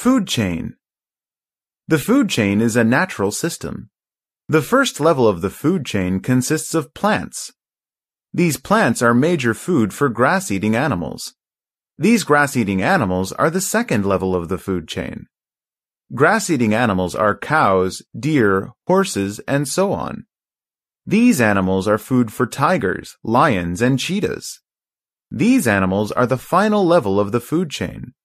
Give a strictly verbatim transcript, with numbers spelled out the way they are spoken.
Food chain. The food chain is a natural system. The first level of the food chain consists of plants. These plants are major food for grass-eating animals. These grass-eating animals are the second level of the food chain. Grass-eating animals are cows, deer, horses, and so on. These animals are food for tigers, lions, and cheetahs. These animals are the final level of the food chain.